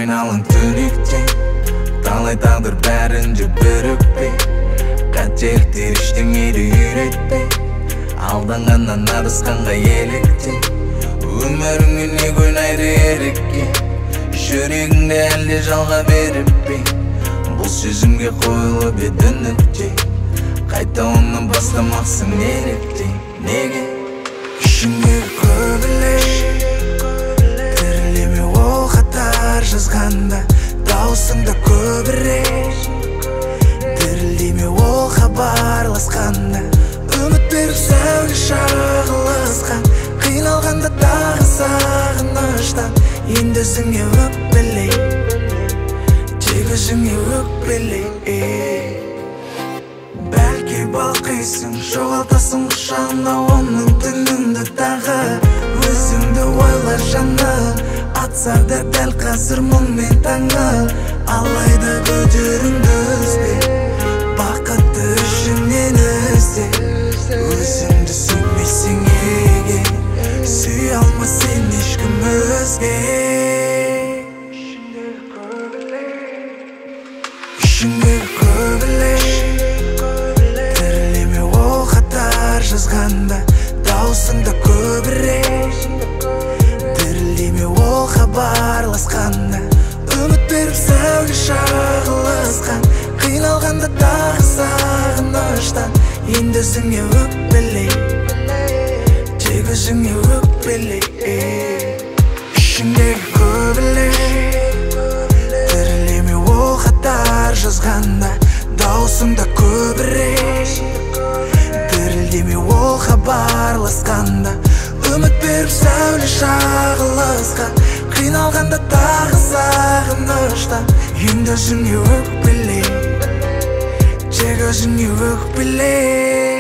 айналың түнектен, талай тағдыр бәрінде бірікпей, қателіктер ештеңеде үйретпей, алданғаннан адасқанға еліктен, өміріңе не ойнайды ерікке, жүрегіңді әлде жалға беріп пе, бұл сезімге қойылып еді нүкте, қайта оны бастамақсың неліктен, неге? Ішіңдегі көбілек тірілеме ол хаттар жазғанда, даусыңда көбірек тірілеме ол хабарласқанда, үміт беріп сәуле шағылысқан, қиналғанда тағы сағыныштан, енді өзіңе өкпелей, тек өзіңе өкпелей. Бәлки балқисың, жоғалтасың құшағында оның түніңді тағы, өзіңді ойлар жаным, атса да дәл қазір мұңмен таңым, алайда көтеріңді үзбе, бақытты ішіңнен ізде, өзіңді сүймесең егер, сүй алмас сен ешкім өзге. Ішіңдегі көбілек тірілеме ол хаттар жазғанда, даусыңда көбірек тірілеме ол хабарласқанда, үміт беріп сәуле шағылысқан, қиналғанда тағы сағыныштан, енді өзіңе өкпелей, тек өзіңе өкпелей. Ішіңдегі көбілек тірілеме ол хаттар жазғанда, даусыңда көбірек тірілеме ол хабарласқанда, үміт беріп сәуле шағылысқан, қиналғанда тағы сағыныштан, енді өзіңе өкпелей, тек өзіңе өкпелей.